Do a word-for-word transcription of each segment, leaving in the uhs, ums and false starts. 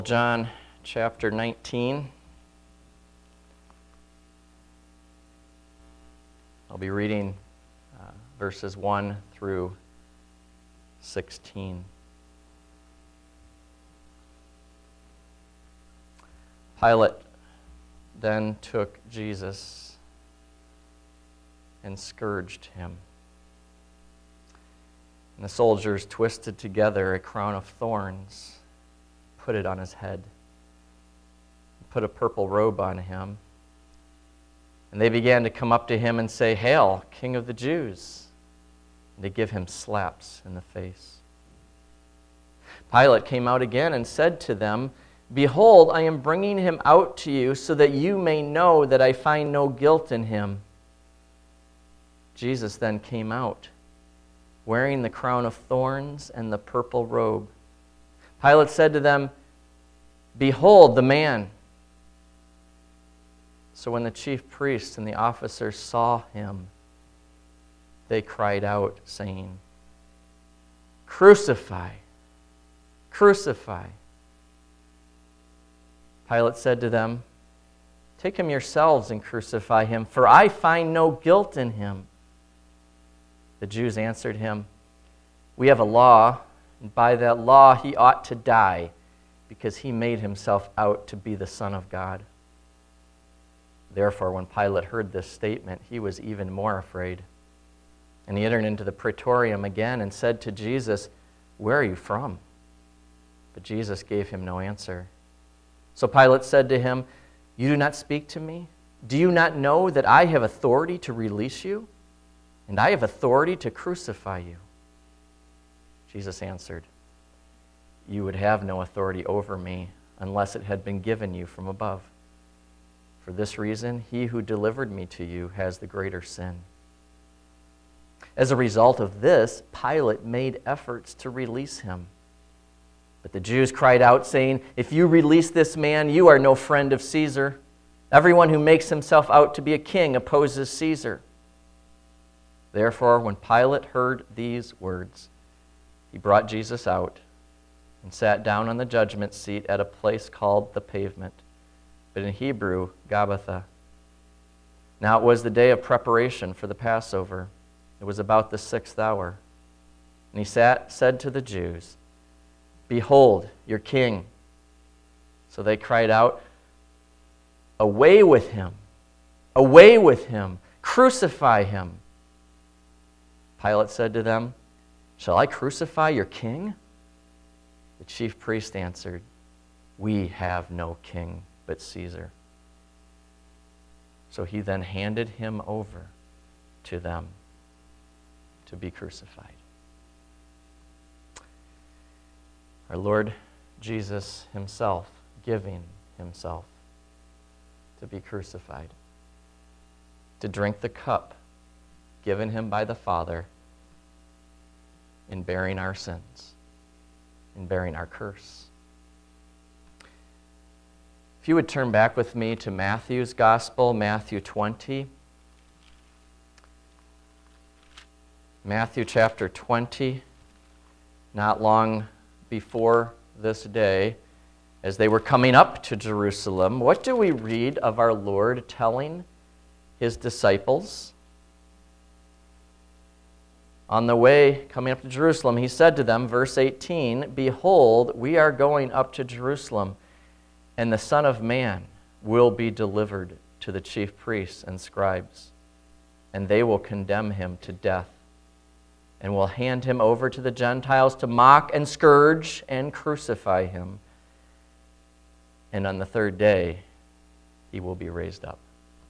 John chapter nineteen. I'll be reading uh, verses one through sixteen. Pilate then took Jesus and scourged him. And the soldiers twisted together a crown of thorns, put it on his head, put a purple robe on him. And they began to come up to him and say, "Hail, King of the Jews!" And to give him slaps in the face. Pilate came out again and said to them, "Behold, I am bringing him out to you so that you may know that I find no guilt in him." Jesus then came out, wearing the crown of thorns and the purple robe. Pilate said to them, "Behold the man." So when the chief priests and the officers saw him, they cried out, saying, "Crucify! Crucify!" Pilate said to them, "Take him yourselves and crucify him, for I find no guilt in him." The Jews answered him, "We have a law, and by that law he ought to die, because he made himself out to be the Son of God." Therefore, when Pilate heard this statement, he was even more afraid. And he entered into the praetorium again and said to Jesus, "Where are you from?" But Jesus gave him no answer. So Pilate said to him, "You do not speak to me? Do you not know that I have authority to release you? And I have authority to crucify you?" Jesus answered, "You would have no authority over me unless it had been given you from above. For this reason, he who delivered me to you has the greater sin." As a result of this, Pilate made efforts to release him. But the Jews cried out, saying, "If you release this man, you are no friend of Caesar. Everyone who makes himself out to be a king opposes Caesar." Therefore, when Pilate heard these words, he brought Jesus out and sat down on the judgment seat at a place called the Pavement, but in Hebrew, Gabbatha. Now it was the day of preparation for the Passover. It was about the sixth hour. And he sat, said to the Jews, "Behold, your king." So they cried out, "Away with him! Away with him! Crucify him!" Pilate said to them, "Shall I crucify your king?" The chief priest answered, "We have no king but Caesar." So he then handed him over to them to be crucified. Our Lord Jesus himself giving himself to be crucified, to drink the cup given him by the Father in bearing our sins, in bearing our curse. If you would turn back with me to Matthew's Gospel, Matthew twenty. Matthew chapter twenty, not long before this day, as they were coming up to Jerusalem, what do we read of our Lord telling his disciples? On the way coming up to Jerusalem, he said to them, verse eighteen, "Behold, we are going up to Jerusalem, and the Son of Man will be delivered to the chief priests and scribes, and they will condemn him to death, and will hand him over to the Gentiles to mock and scourge and crucify him. And on the third day, he will be raised up."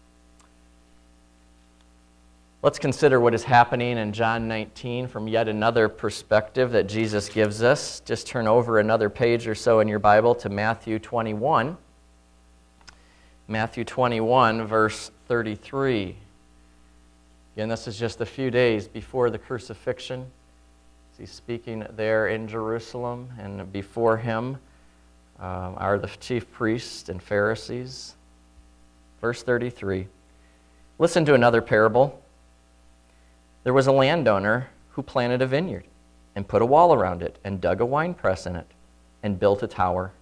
Let's consider what is happening in John nineteen from yet another perspective that Jesus gives us. Just turn over another page or so in your Bible to Matthew twenty-one. Matthew twenty-one, verse thirty-three. Again, this is just a few days before the crucifixion. He's speaking there in Jerusalem, and before him um, are the chief priests and Pharisees. Verse thirty-three. Listen to another parable. There was a landowner who planted a vineyard and put a wall around it and dug a winepress in it and built a tower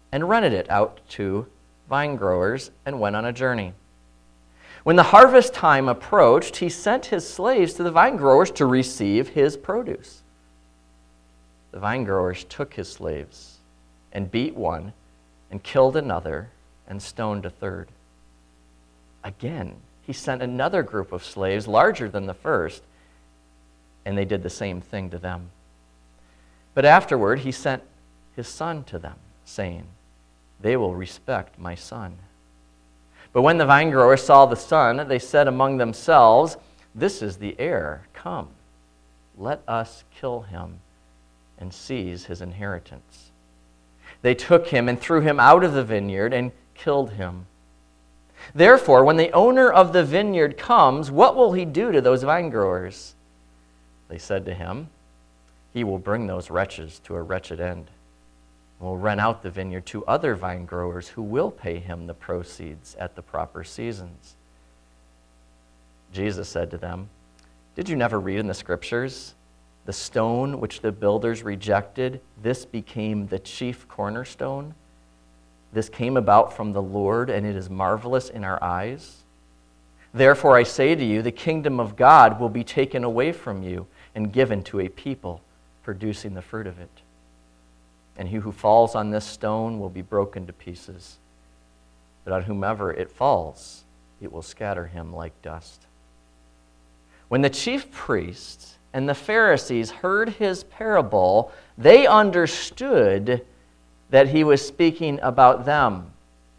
and rented it out to vine growers and went on a journey. When the harvest time approached, he sent his slaves to the vine growers to receive his produce. The vine growers took his slaves and beat one and killed another and stoned a third. Again, he sent another group of slaves larger than the first, and they did the same thing to them. But afterward, he sent his son to them, saying, "They will respect my son." But when the vine growers saw the son, they said among themselves, "This is the heir. Come, let us kill him and seize his inheritance." They took him and threw him out of the vineyard and killed him. Therefore, when the owner of the vineyard comes, what will he do to those vine growers? They said to him, "He will bring those wretches to a wretched end, and will rent out the vineyard to other vine growers who will pay him the proceeds at the proper seasons." Jesus said to them, "Did you never read in the Scriptures, the stone which the builders rejected, this became the chief cornerstone? This came about from the Lord, and it is marvelous in our eyes. Therefore I say to you, the kingdom of God will be taken away from you and given to a people producing the fruit of it. And he who falls on this stone will be broken to pieces, but on whomever it falls, it will scatter him like dust." When the chief priests and the Pharisees heard his parable, they understood that he was speaking about them.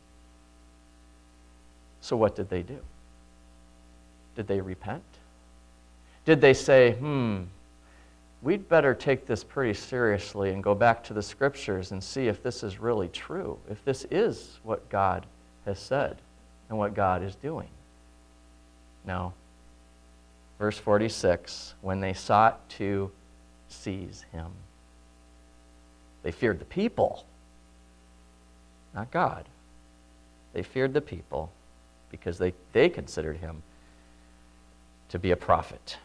So what did they do? Did they repent? Did they say, hmm, we'd better take this pretty seriously and go back to the Scriptures and see if this is really true, if this is what God has said and what God is doing? No. Verse forty-six, when they sought to seize him, they feared the people, not God. They feared the people because they, they considered him to be a prophet.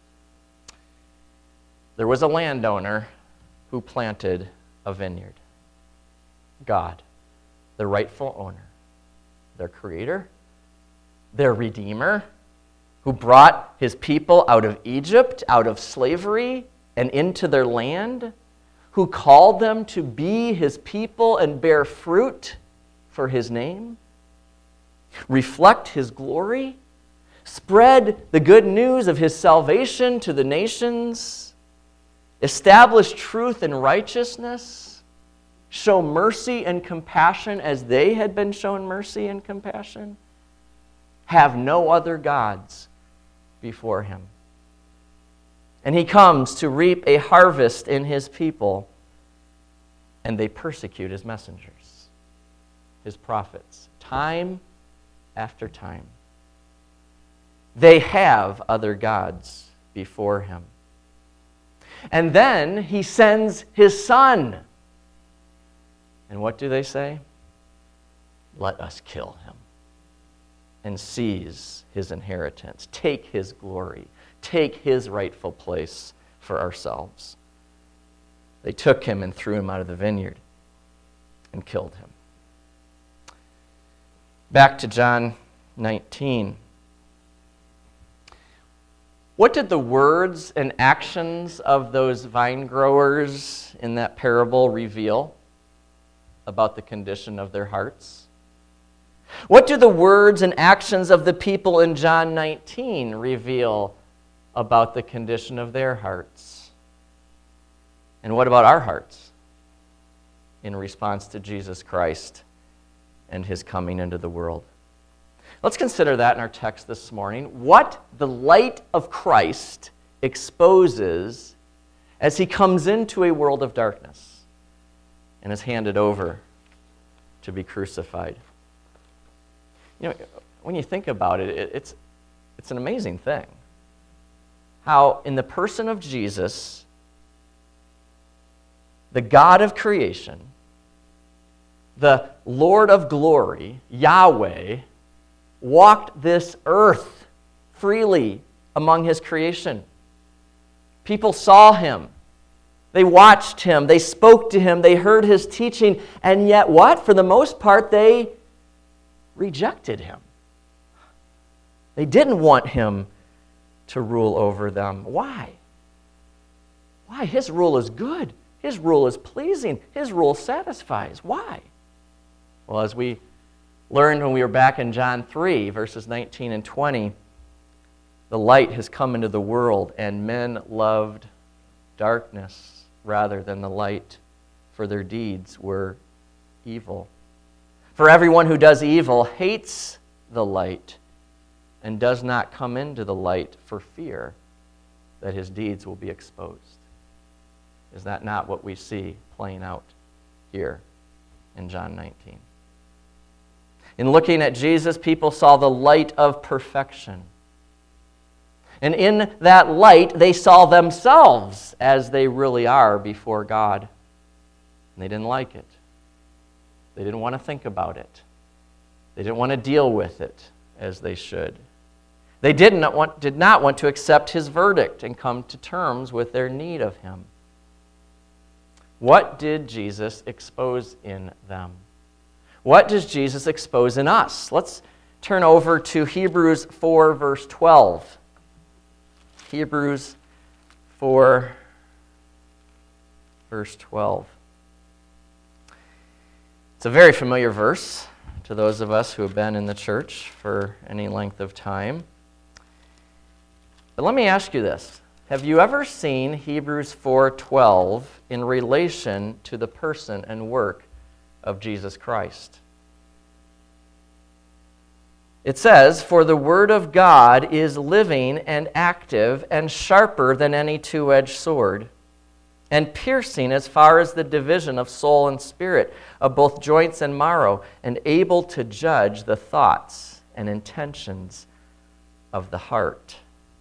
There was a landowner who planted a vineyard. God, the rightful owner, their creator, their redeemer, who brought his people out of Egypt, out of slavery, and into their land, who called them to be his people and bear fruit for his name, reflect his glory, spread the good news of his salvation to the nations, establish truth and righteousness, show mercy and compassion as they had been shown mercy and compassion, have no other gods before him. And he comes to reap a harvest in his people, and they persecute his messengers, his prophets, time after time. They have other gods before him. And then he sends his son. And what do they say? Let us kill him and seize his inheritance, take his glory, take his rightful place for ourselves. They took him and threw him out of the vineyard and killed him. Back to John nineteen. What did the words and actions of those vine growers in that parable reveal about the condition of their hearts? What do the words and actions of the people in John nineteen reveal about the condition of their hearts? And what about our hearts in response to Jesus Christ and his coming into the world? Let's consider that in our text this morning. What the light of Christ exposes as he comes into a world of darkness and is handed over to be crucified. You know, when you think about it, it it's, it's an amazing thing. How in the person of Jesus, the God of creation, the Lord of glory, Yahweh, walked this earth freely among his creation. People saw him. They watched him, they spoke to him, they heard his teaching, and yet what? For the most part, they rejected him. They didn't want him to rule over them. Why? Why? His rule is good. His rule is pleasing. His rule satisfies. Why? Well, as we learned when we were back in John three, verses nineteen and twenty, the light has come into the world, and men loved darkness rather than the light, for their deeds were evil. For everyone who does evil hates the light and does not come into the light for fear that his deeds will be exposed. Is that not what we see playing out here in John nineteen? In looking at Jesus, people saw the light of perfection. And in that light, they saw themselves as they really are before God. And they didn't like it. They didn't want to think about it. They didn't want to deal with it as they should. They did not want, did not want to accept his verdict and come to terms with their need of him. What did Jesus expose in them? What does Jesus expose in us? Let's turn over to Hebrews four, verse twelve. Hebrews four, verse twelve. It's a very familiar verse to those of us who have been in the church for any length of time. But let me ask you this. Have you ever seen Hebrews four twelve in relation to the person and work of Jesus Christ? It says, "For the word of God is living and active and sharper than any two-edged sword, and piercing as far as the division of soul and spirit, of both joints and marrow, and able to judge the thoughts and intentions of the heart."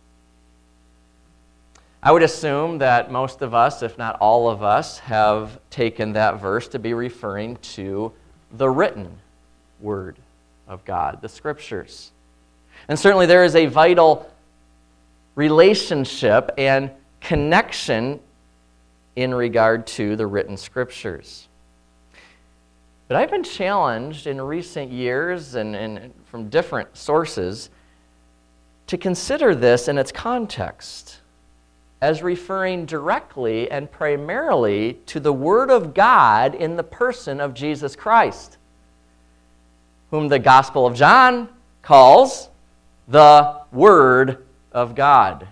I would assume that most of us, if not all of us, have taken that verse to be referring to the written word of God, the Scriptures. And certainly there is a vital relationship and connection in regard to the written Scriptures. But I've been challenged in recent years and, and from different sources to consider this in its context as referring directly and primarily to the Word of God in the person of Jesus Christ, whom the Gospel of John calls the Word of God.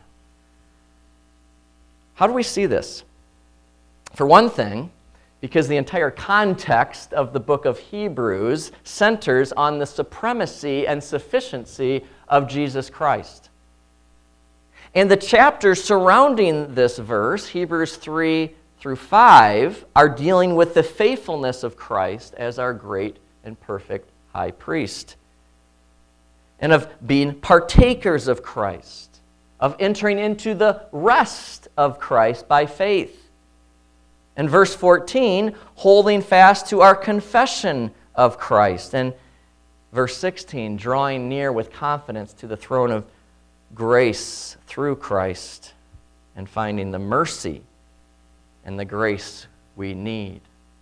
How do we see this? For one thing, because the entire context of the book of Hebrews centers on the supremacy and sufficiency of Jesus Christ. And the chapters surrounding this verse, Hebrews three through five, are dealing with the faithfulness of Christ as our great and perfect high priest, and of being partakers of Christ, of entering into the rest of Christ by faith. And verse fourteen, holding fast to our confession of Christ. And verse sixteen, drawing near with confidence to the throne of grace through Christ and finding the mercy and the grace we need.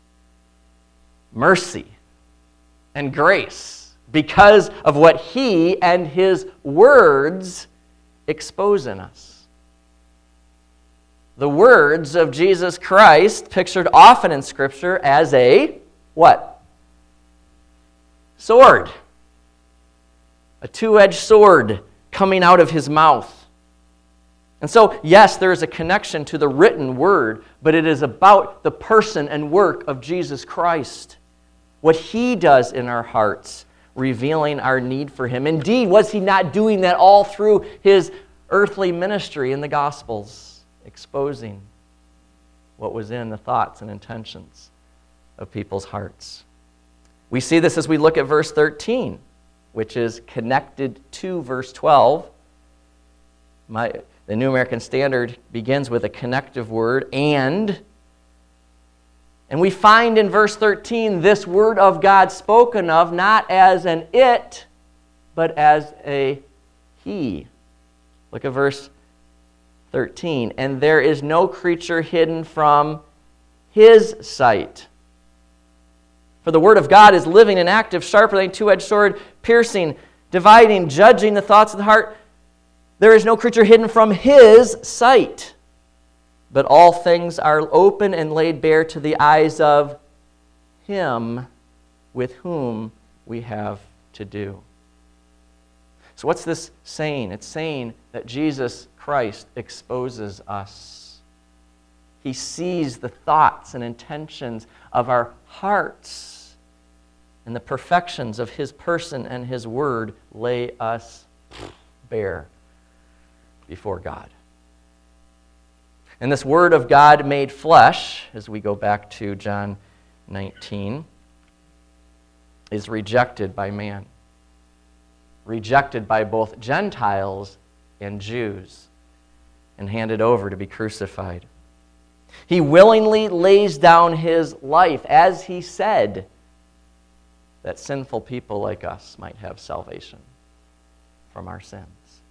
Mercy and grace because of what He and His words expose in us. The words of Jesus Christ, pictured often in Scripture as a, what? Sword. A two-edged sword coming out of His mouth. And so, yes, there is a connection to the written word, but it is about the person and work of Jesus Christ. What He does in our hearts, revealing our need for Him. Indeed, was He not doing that all through His earthly ministry in the Gospels, exposing what was in the thoughts and intentions of people's hearts? We see this as we look at verse thirteen, which is connected to verse twelve. My, the New American Standard begins with a connective word, and. And we find in verse thirteen this word of God spoken of not as an it, but as a He. Look at verse thirteen. And there is no creature hidden from his sight. For the word of God is living and active, sharper than a two-edged sword, piercing, dividing, judging the thoughts of the heart. There is no creature hidden from his sight, but all things are open and laid bare to the eyes of him with whom we have to do. So what's this saying? It's saying that Jesus Christ exposes us. He sees the thoughts and intentions of our hearts, and the perfections of his person and his word lay us bare before God. And this word of God made flesh, as we go back to John nineteen, is rejected by man. Rejected by both Gentiles and Jews, and handed over to be crucified. He willingly lays down his life, as he said, that sinful people like us might have salvation from our sins.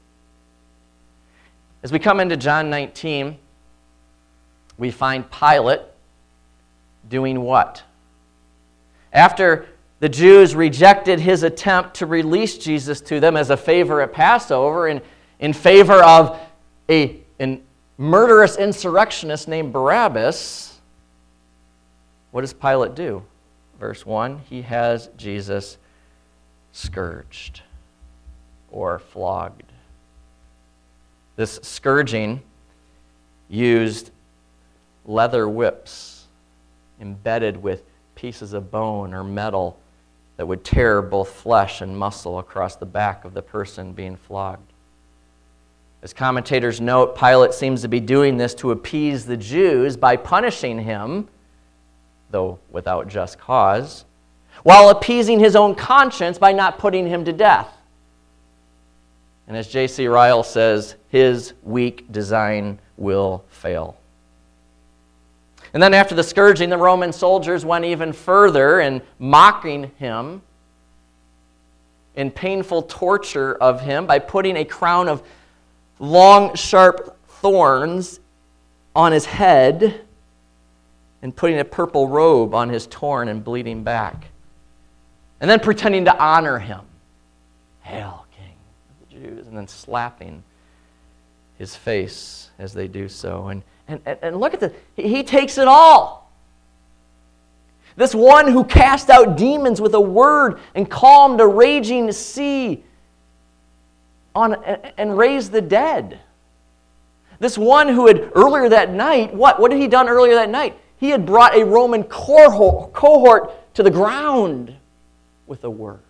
As we come into John nineteen, we find Pilate doing what? After the Jews rejected his attempt to release Jesus to them as a favor at Passover and in favor of a, a murderous insurrectionist named Barabbas, what does Pilate do? Verse one, he has Jesus scourged or flogged. This scourging used leather whips embedded with pieces of bone or metal that would tear both flesh and muscle across the back of the person being flogged. As commentators note, Pilate seems to be doing this to appease the Jews by punishing him, though without just cause, while appeasing his own conscience by not putting him to death. And as J C Ryle says, his weak design will fail. And then after the scourging, the Roman soldiers went even further in mocking him, in painful torture of him, by putting a crown of long, sharp thorns on his head and putting a purple robe on his torn and bleeding back. And then pretending to honor him. Hail, King of the Jews. And then slapping his face as they do so. And And, and, and look at this. He, he takes it all. This one who cast out demons with a word and calmed a raging sea on, and, and raised the dead. This one who had earlier that night, what? What had he done earlier that night? He had brought a Roman cohort, cohort to the ground with a word.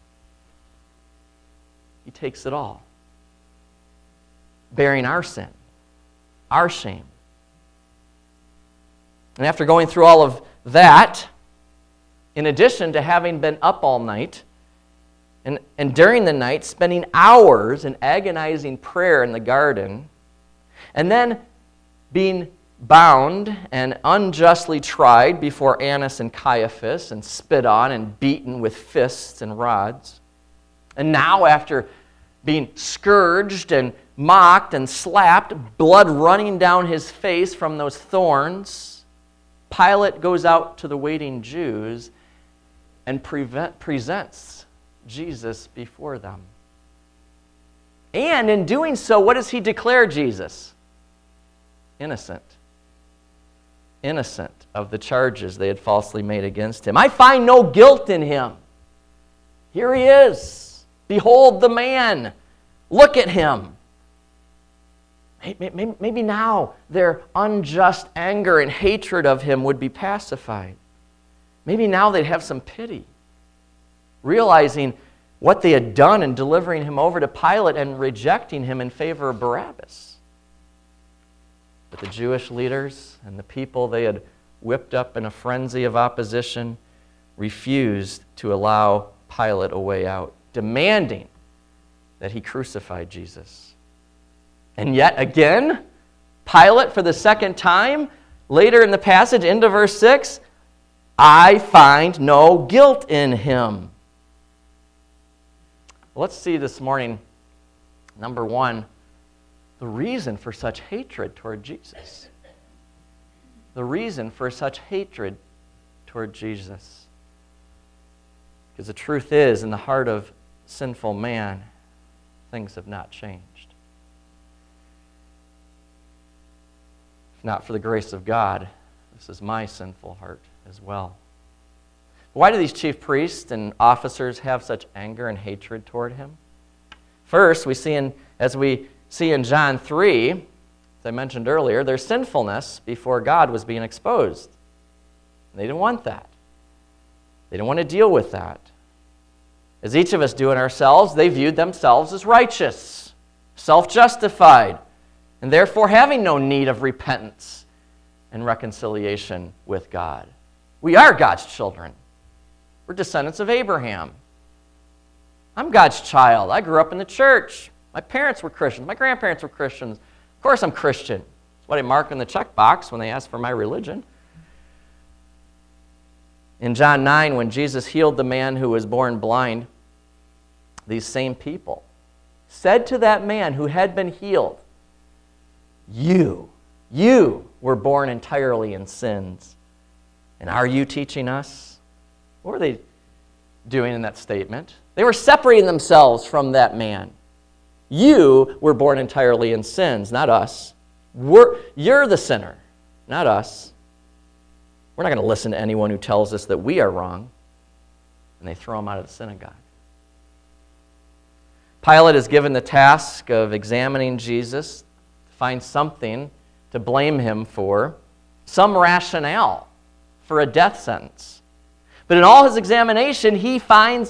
He takes it all. Bearing our sin, our shame. And after going through all of that, in addition to having been up all night, and, and during the night spending hours in agonizing prayer in the garden, and then being bound and unjustly tried before Annas and Caiaphas and spit on and beaten with fists and rods, and now after being scourged and mocked and slapped, blood running down his face from those thorns, Pilate goes out to the waiting Jews and prevent, presents Jesus before them. And in doing so, what does he declare Jesus? Innocent. Innocent of the charges they had falsely made against him. I find no guilt in him. Here he is. Behold the man. Look at him. Maybe now their unjust anger and hatred of him would be pacified. Maybe now they'd have some pity, realizing what they had done in delivering him over to Pilate and rejecting him in favor of Barabbas. But the Jewish leaders and the people they had whipped up in a frenzy of opposition refused to allow Pilate a way out, demanding that he crucified Jesus. And yet again, Pilate, for the second time, later in the passage, into verse six, I find no guilt in him. Let's see this morning, number one, the reason for such hatred toward Jesus. The reason for such hatred toward Jesus. Because the truth is, in the heart of sinful man, things have not changed. If not for the grace of God, this is my sinful heart as well. Why do these chief priests and officers have such anger and hatred toward him? First, we see in, as we see in John three, as I mentioned earlier, their sinfulness before God was being exposed. They didn't want that. They didn't want to deal with that. As each of us do in ourselves, they viewed themselves as righteous, self-justified, and therefore having no need of repentance and reconciliation with God. We are God's children. We're descendants of Abraham. I'm God's child. I grew up in the church. My parents were Christians. My grandparents were Christians. Of course I'm Christian. That's what I mark in the checkbox when they ask for my religion. In John nine, when Jesus healed the man who was born blind, these same people said to that man who had been healed, You, you were born entirely in sins. And are you teaching us? What were they doing in that statement? They were separating themselves from that man. You were born entirely in sins, not us. We're, you're the sinner, not us. We're not going to listen to anyone who tells us that we are wrong. And they throw him out of the synagogue. Pilate is given the task of examining Jesus to find something to blame him for, some rationale for a death sentence. But in all his examination, he finds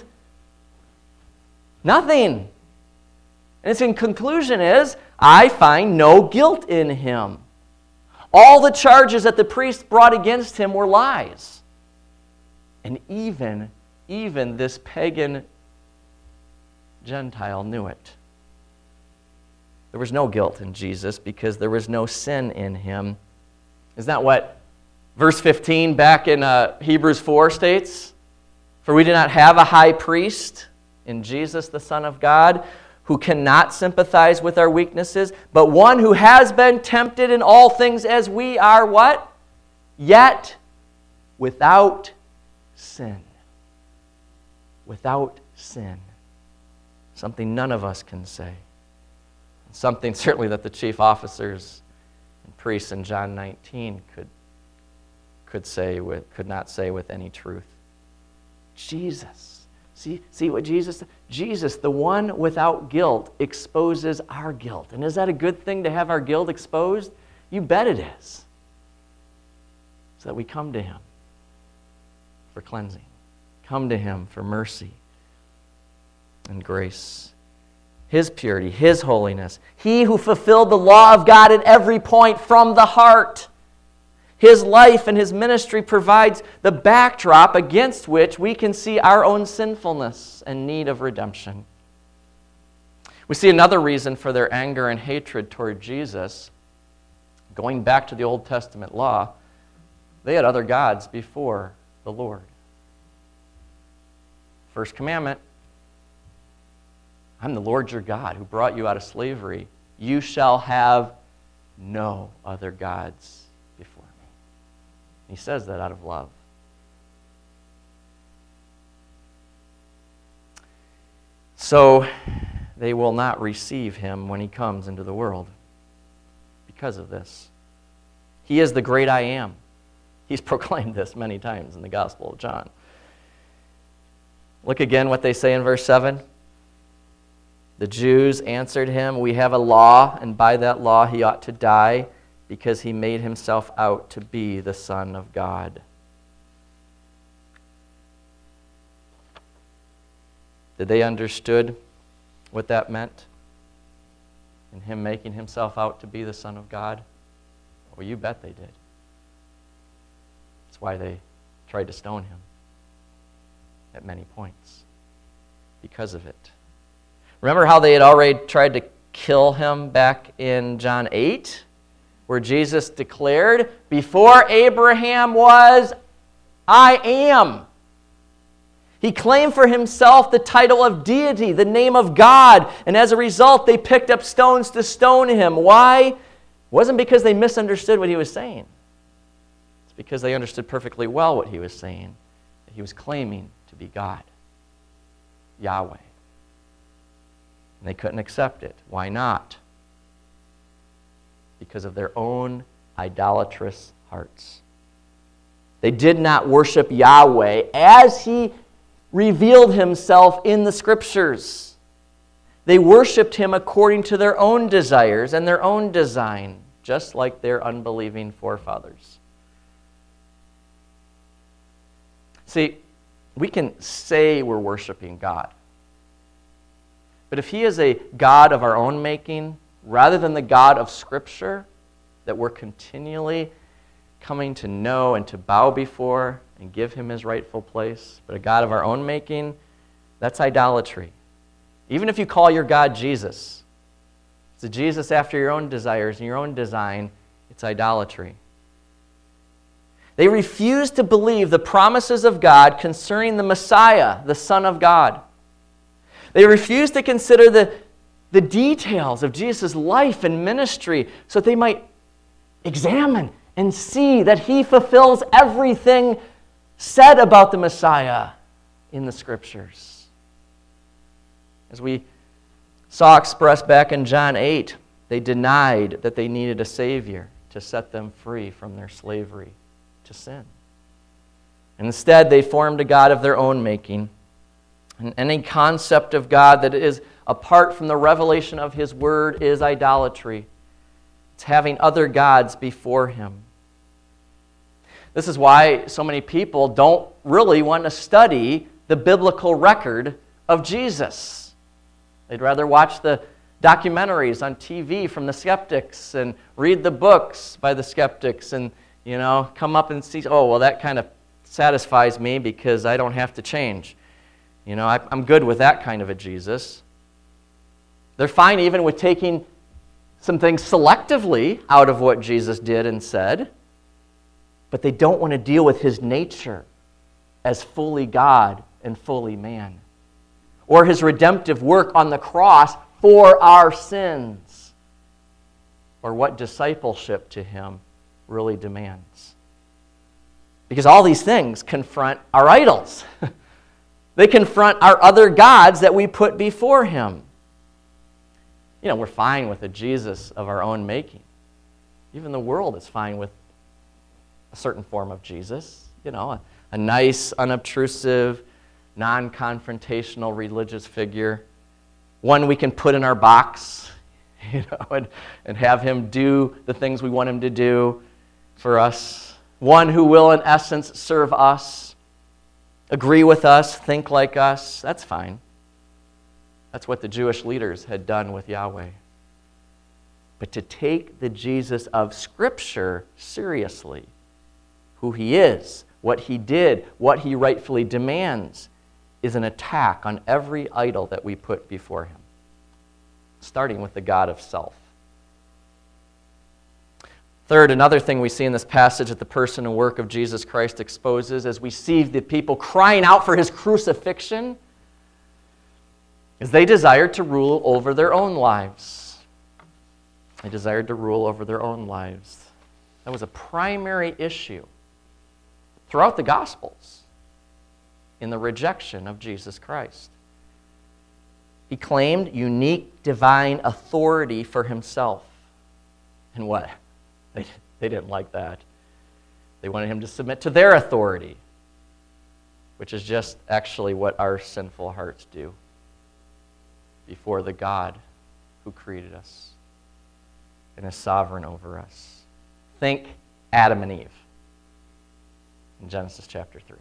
nothing. And his conclusion is, I find no guilt in him. All the charges that the priests brought against him were lies. And even, even this pagan Gentile knew it. There was no guilt in Jesus because there was no sin in him. Isn't that what verse fifteen back in uh, Hebrews four states? For we do not have a high priest in Jesus, the Son of God, who cannot sympathize with our weaknesses, but one who has been tempted in all things as we are what? Yet without sin. Without sin. Something none of us can say. Something certainly that the chief officers and priests in John nineteen could, could say with, could not say with any truth. Jesus. See, see what Jesus said? Jesus, the one without guilt, exposes our guilt. And is that a good thing to have our guilt exposed? You bet it is. So that we come to him for cleansing. Come to him for mercy and grace. His purity, his holiness. He who fulfilled the law of God at every point from the heart. His life and his ministry provides the backdrop against which we can see our own sinfulness and need of redemption. We see another reason for their anger and hatred toward Jesus. Going back to the Old Testament law, they had other gods before the Lord. First commandment, I'm the Lord your God who brought you out of slavery. You shall have no other gods before me. He says that out of love. So they will not receive him when he comes into the world because of this. He is the great I am. He's proclaimed this many times in the Gospel of John. Look again what they say in verse seven. The Jews answered him, we have a law, and by that law he ought to die, because he made himself out to be the Son of God. Did they understood what that meant? In him making himself out to be the Son of God? Well, you bet they did. That's why they tried to stone him at many points, because of it. Remember how they had already tried to kill him back in John eight, where Jesus declared, before Abraham was, I am. He claimed for himself the title of deity, the name of God, and as a result, they picked up stones to stone him. Why? It wasn't because they misunderstood what he was saying. It's because they understood perfectly well what he was saying, that he was claiming to be God, Yahweh. And they couldn't accept it. Why not? Because of their own idolatrous hearts. They did not worship Yahweh as he revealed himself in the Scriptures. They worshiped him according to their own desires and their own design, just like their unbelieving forefathers. See, we can say we're worshiping God, but if he is a God of our own making, rather than the God of Scripture that we're continually coming to know and to bow before and give him his rightful place, but a God of our own making, that's idolatry. Even if you call your God Jesus, it's a Jesus after your own desires and your own design, it's idolatry. They refused to believe the promises of God concerning the Messiah, the Son of God. They refused to consider the, the details of Jesus' life and ministry so that they might examine and see that he fulfills everything said about the Messiah in the Scriptures. As we saw expressed back in John eight, they denied that they needed a Savior to set them free from their slavery to sin. Instead, they formed a God of their own making. And any concept of God that is apart from the revelation of his word is idolatry. It's having other gods before him. This is why so many people don't really want to study the biblical record of Jesus. They'd rather watch the documentaries on T V from the skeptics and read the books by the skeptics and, you know, come up and see, oh, well, that kind of satisfies me because I don't have to change. You know, I, I'm good with that kind of a Jesus. They're fine even with taking some things selectively out of what Jesus did and said, but they don't want to deal with his nature as fully God and fully man, or his redemptive work on the cross for our sins, or what discipleship to him really demands. Because all these things confront our idols. They confront our other gods that we put before him. You know, we're fine with a Jesus of our own making. Even the world is fine with a certain form of Jesus. You know, a, a nice, unobtrusive, non-confrontational religious figure. One we can put in our box, you know, and, and have him do the things we want him to do for us. One who will, in essence, serve us, agree with us, think like us. That's fine. That's what the Jewish leaders had done with Yahweh. But to take the Jesus of Scripture seriously, who he is, what he did, what he rightfully demands, is an attack on every idol that we put before him, starting with the God of self. Third, another thing we see in this passage that the person and work of Jesus Christ exposes as we see the people crying out for his crucifixion is they desired to rule over their own lives. They desired to rule over their own lives. That was a primary issue throughout the Gospels in the rejection of Jesus Christ. He claimed unique divine authority for himself. And what? They, they didn't like that. They wanted him to submit to their authority, which is just actually what our sinful hearts do before the God who created us and is sovereign over us. Think Adam and Eve in Genesis chapter three.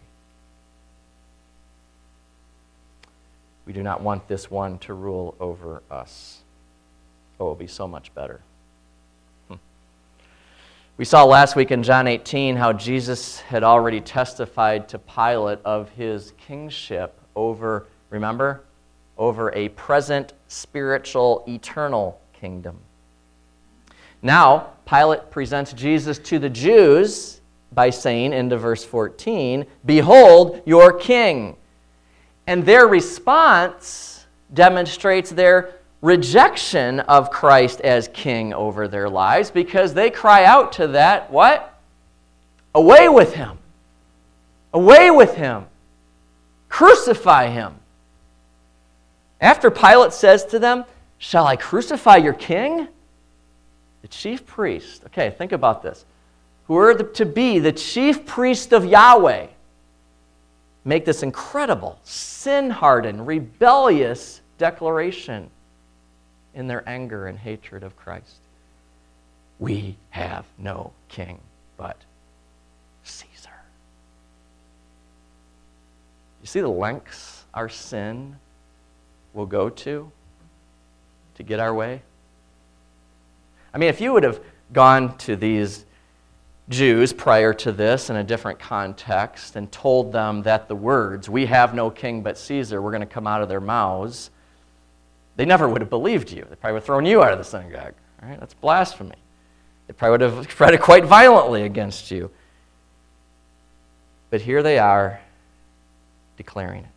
We do not want this one to rule over us. Oh, it will be so much better. Hmm. We saw last week in John eighteen how Jesus had already testified to Pilate of his kingship over, remember, over a present, spiritual, eternal kingdom. Now, Pilate presents Jesus to the Jews by saying into verse fourteen, "Behold your king." And their response demonstrates their rejection of Christ as king over their lives, because they cry out to that, what? Away with him. Away with him. Crucify him. After Pilate says to them, shall I crucify your king? The chief priest, okay, think about this, who are to be the chief priest of Yahweh, make this incredible, sin-hardened, rebellious declaration in their anger and hatred of Christ. We have no king but Caesar. You see the lengths our sin will go to to get our way? I mean, if you would have gone to these Jews prior to this in a different context and told them that the words, we have no king but Caesar, were going to come out of their mouths, they never would have believed you. They probably would have thrown you out of the synagogue. Right? That's blasphemy. They probably would have spread it quite violently against you. But here they are declaring it.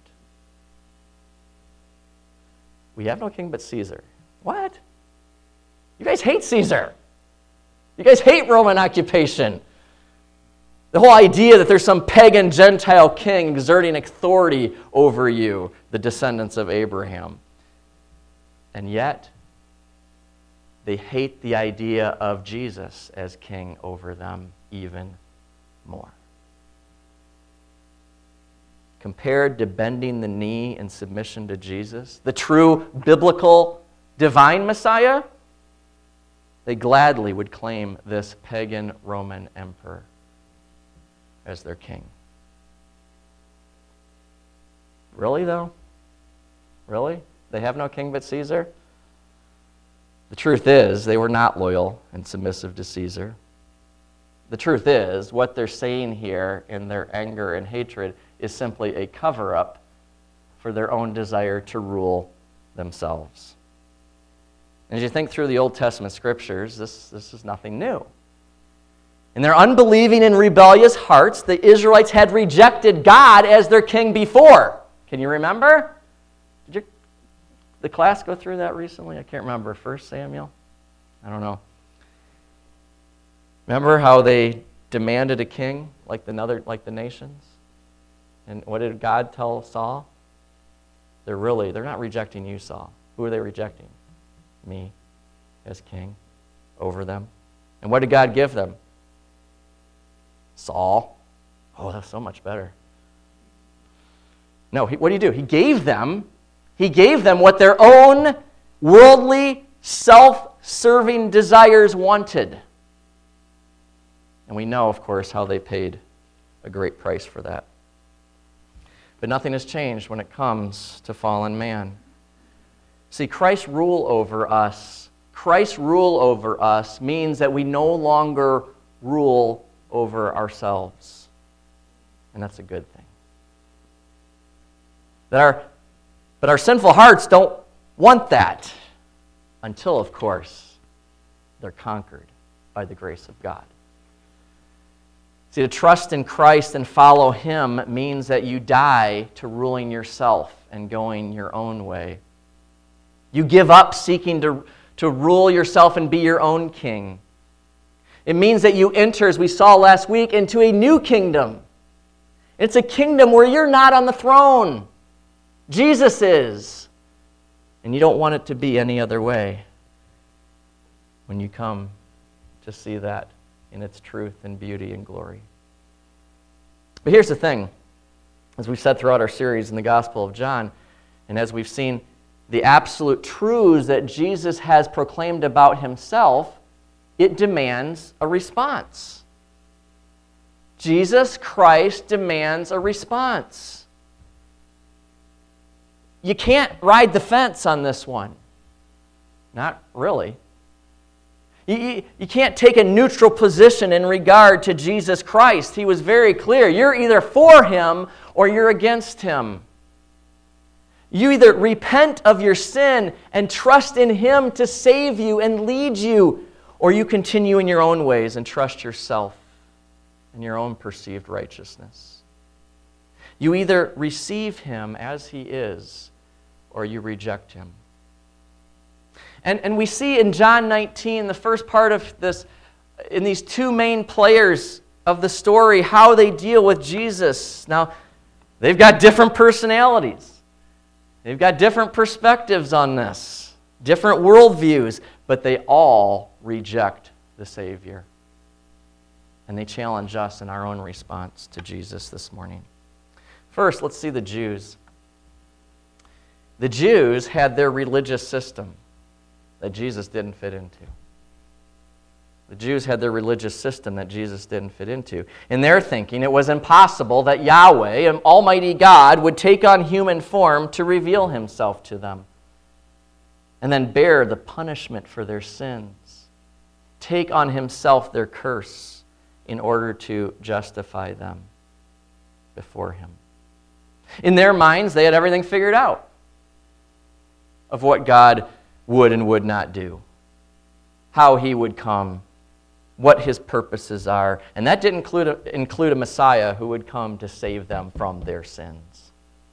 We have no king but Caesar. What? You guys hate Caesar. You guys hate Roman occupation. The whole idea that there's some pagan Gentile king exerting authority over you, the descendants of Abraham. And yet, they hate the idea of Jesus as king over them even more. Compared to bending the knee in submission to Jesus, the true biblical divine Messiah, they gladly would claim this pagan Roman emperor as their king. Really, though? Really? They have no king but Caesar? The truth is, they were not loyal and submissive to Caesar. The truth is, what they're saying here in their anger and hatred is simply a cover-up for their own desire to rule themselves. As you think through the Old Testament scriptures, this, this is nothing new. In their unbelieving and rebellious hearts, the Israelites had rejected God as their king before. Can you remember? Did your, the class go through that recently? I can't remember. First Samuel? I don't know. Remember how they demanded a king like the, other, like the nations? And what did God tell Saul? They're really, they're not rejecting you, Saul. Who are they rejecting? Me as king over them. And what did God give them? Saul. Oh, that's so much better. No, he, what did he do? He gave them, he gave them what their own worldly, self-serving desires wanted. And we know, of course, how they paid a great price for that. But nothing has changed when it comes to fallen man. See, Christ's rule over us, Christ's rule over us means that we no longer rule over ourselves. And that's a good thing. That our, but our sinful hearts don't want that until, of course, they're conquered by the grace of God. See, to trust in Christ and follow Him means that you die to ruling yourself and going your own way. You give up seeking to, to rule yourself and be your own king. It means that you enter, as we saw last week, into a new kingdom. It's a kingdom where you're not on the throne. Jesus is. And you don't want it to be any other way when you come to see that in its truth and beauty and glory. But here's the thing. As we've said throughout our series in the Gospel of John, and as we've seen the absolute truths that Jesus has proclaimed about Himself, it demands a response. Jesus Christ demands a response. You can't ride the fence on this one. Not really. You, you, you can't take a neutral position in regard to Jesus Christ. He was very clear. You're either for Him or you're against Him. You either repent of your sin and trust in Him to save you and lead you, or you continue in your own ways and trust yourself and your own perceived righteousness. You either receive him as he is, or you reject him. And, and we see in John nineteen, the first part of this, in these two main players of the story, how they deal with Jesus. Now, they've got different personalities. They've got different perspectives on this, different worldviews, but they all reject the Savior. And they challenge us in our own response to Jesus this morning. First, let's see the Jews. The Jews had their religious system that Jesus didn't fit into. The Jews had their religious system that Jesus didn't fit into. In their thinking, it was impossible that Yahweh, an almighty God, would take on human form to reveal himself to them and then bear the punishment for their sins, take on himself their curse in order to justify them before him. In their minds, they had everything figured out of what God would and would not do, how he would come, what his purposes are. And that didn't include a, include a Messiah who would come to save them from their sins.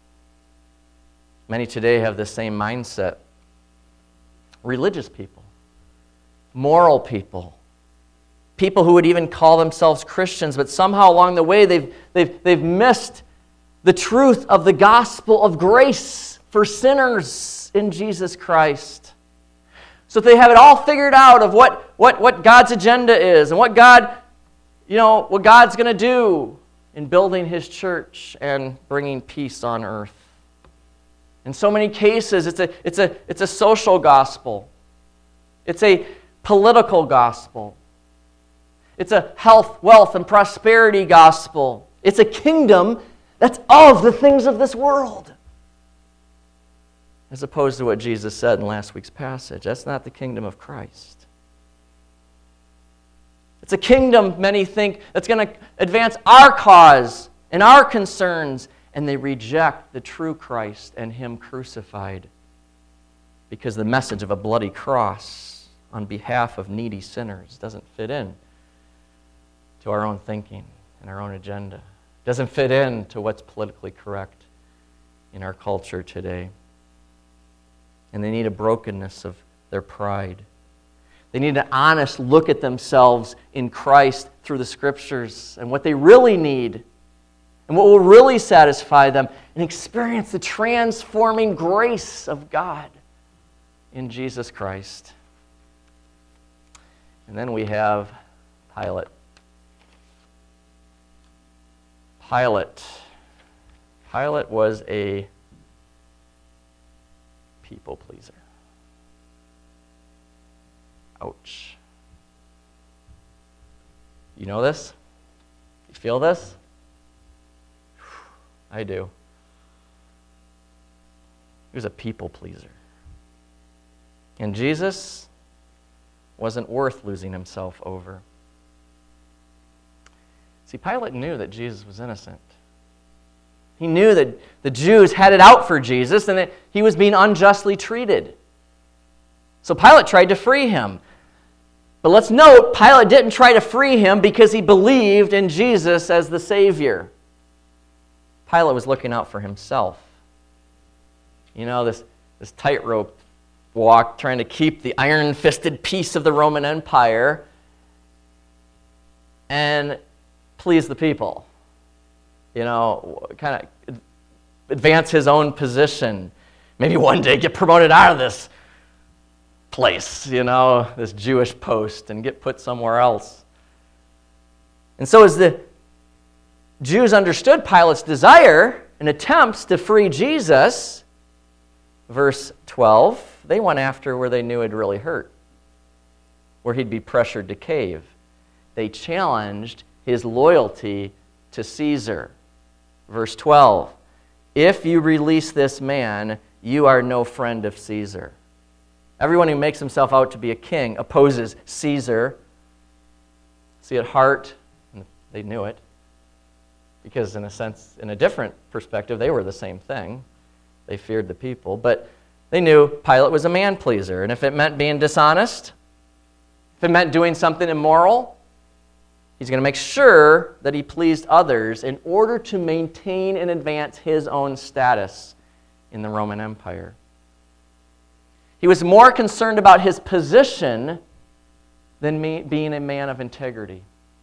Many today have the same mindset. Religious people, moral people, people who would even call themselves Christians, but somehow along the way they've, they've, they've missed the truth of the gospel of grace for sinners in Jesus Christ. So they have it all figured out of what, what, what God's agenda is and what God, you know, what God's going to do in building his church and bringing peace on earth. In so many cases, it's a, it's a, it's a social gospel. It's a political gospel. It's a health, wealth, and prosperity gospel. It's a kingdom that's of the things of this world. As opposed to what Jesus said in last week's passage. That's not the kingdom of Christ. It's a kingdom, many think, that's going to advance our cause and our concerns, and they reject the true Christ and him crucified because the message of a bloody cross on behalf of needy sinners doesn't fit in to our own thinking and our own agenda. It doesn't fit in to what's politically correct in our culture today. And they need a brokenness of their pride. They need an honest look at themselves in Christ through the Scriptures and what they really need and what will really satisfy them, and experience the transforming grace of God in Jesus Christ. And then we have Pilate. Pilate. Pilate was a people pleaser. Ouch. You know this? You feel this? I do. He was a people pleaser. And Jesus wasn't worth losing himself over. See, Pilate knew that Jesus was innocent. He knew that the Jews had it out for Jesus and that he was being unjustly treated. So Pilate tried to free him. But let's note, Pilate didn't try to free him because he believed in Jesus as the Savior. Pilate was looking out for himself. You know, this, this tightrope walk, trying to keep the iron-fisted peace of the Roman Empire and please the people. You know, kind of advance his own position. Maybe one day get promoted out of this place, you know, this Jewish post, and get put somewhere else. And so as the Jews understood Pilate's desire and attempts to free Jesus, verse twelve, they went after where they knew it'd really hurt, where he'd be pressured to cave. They challenged his loyalty to Caesar. Verse twelve, if you release this man, you are no friend of Caesar. Everyone who makes himself out to be a king opposes Caesar. See, at heart, they knew it, because in a sense, in a different perspective, they were the same thing. They feared the people, but they knew Pilate was a man-pleaser, and if it meant being dishonest, if it meant doing something immoral, He's going to make sure that he pleased others in order to maintain and advance his own status in the Roman Empire. He was more concerned about his position than me being a man of integrity.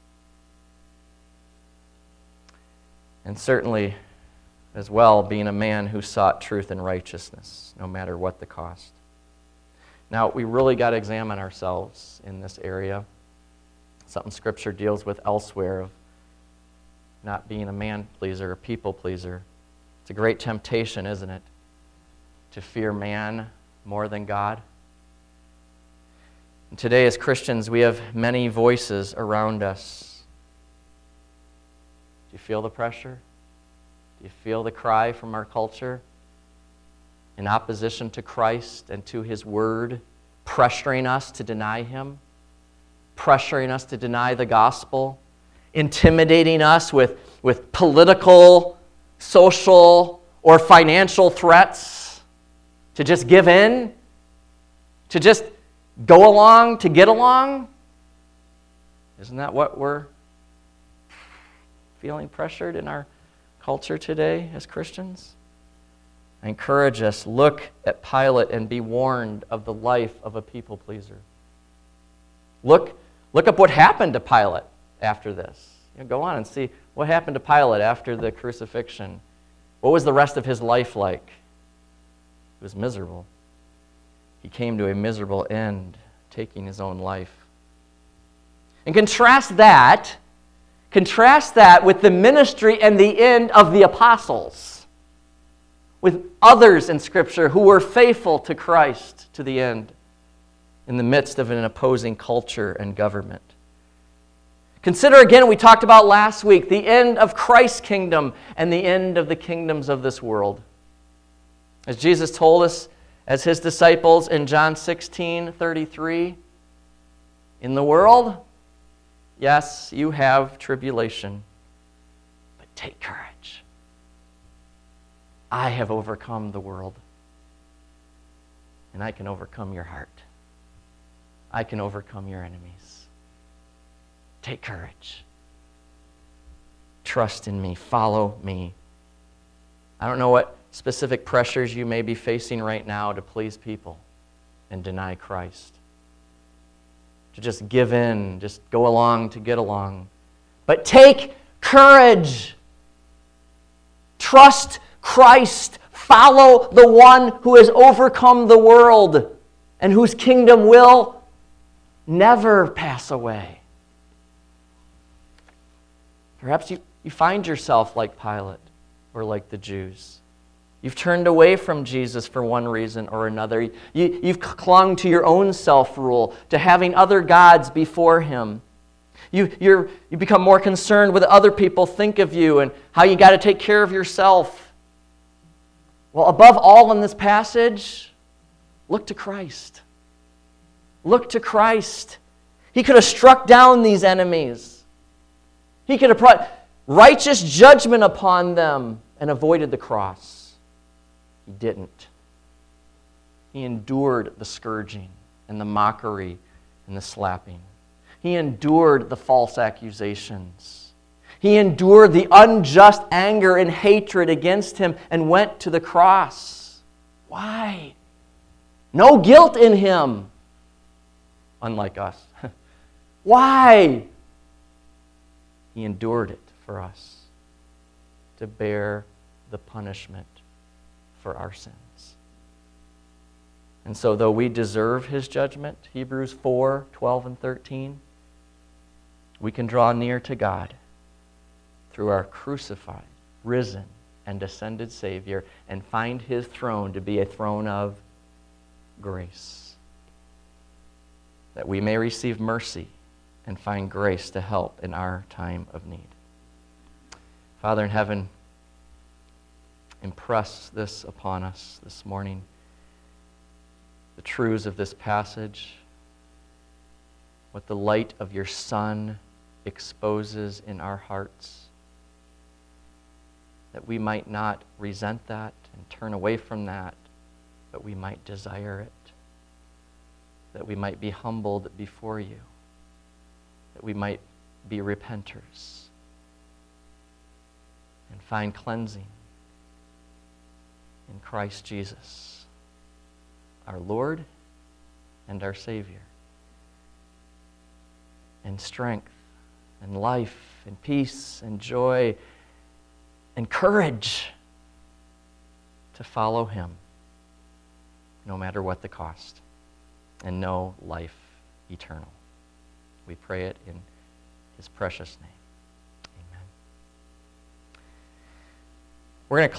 And certainly, as well, being a man who sought truth and righteousness, no matter what the cost. Now, we really got to examine ourselves in this area. Something Scripture deals with elsewhere of not being a man-pleaser, a people-pleaser. It's a great temptation, isn't it? To fear man more than God. And today, as Christians, we have many voices around us. Do you feel the pressure? Do you feel the cry from our culture in opposition to Christ and to His Word, pressuring us to deny Him, pressuring us to deny the gospel, intimidating us with, with political, social, or financial threats to just give in, to just go along to get along? Isn't that what we're feeling pressured in our culture today as Christians? I encourage us, look at Pilate and be warned of the life of a people pleaser. Look, look up what happened to Pilate after this. You know, go on and see what happened to Pilate after the crucifixion. What was the rest of his life like? It was miserable. He came to a miserable end, taking his own life. And contrast that, contrast that with the ministry and the end of the apostles, with others in Scripture who were faithful to Christ to the end in the midst of an opposing culture and government. Consider again what we talked about last week, the end of Christ's kingdom and the end of the kingdoms of this world. As Jesus told us as His disciples in John sixteen thirty-three, in the world, yes, you have tribulation, but take courage. I have overcome the world, and I can overcome your heart. I can overcome your enemies. Take courage. Trust in me. Follow me. I don't know what specific pressures you may be facing right now to please people and deny Christ. To just give in, just go along to get along. But take courage. Trust Christ. Follow the one who has overcome the world and whose kingdom will never pass away. Perhaps you, you find yourself like Pilate or like the Jews. You've turned away from Jesus for one reason or another. You, you've clung to your own self-rule, to having other gods before Him. You, you're, you become more concerned with what other people think of you and how you got to take care of yourself. Well, above all in this passage, look to Christ. Look to Christ. He could have struck down these enemies. He could have brought righteous judgment upon them and avoided the cross. He didn't. He endured the scourging and the mockery and the slapping. He endured the false accusations. He endured the unjust anger and hatred against Him and went to the cross. Why? No guilt in Him, unlike us. Why? He endured it for us to bear the punishment for our sins. And so though we deserve His judgment, Hebrews four, twelve and thirteen, we can draw near to God through our crucified, risen, and ascended Savior and find His throne to be a throne of grace, that we may receive mercy and find grace to help in our time of need. Father in heaven, impress this upon us this morning, the truths of this passage, what the light of your Son exposes in our hearts, that we might not resent that and turn away from that, but we might desire it, that we might be humbled before you, that we might be repenters and find cleansing in Christ Jesus, our Lord and our Savior, and strength and life and peace and joy and courage to follow Him no matter what the cost, and know life eternal. We pray it in His precious name. Amen. We're going to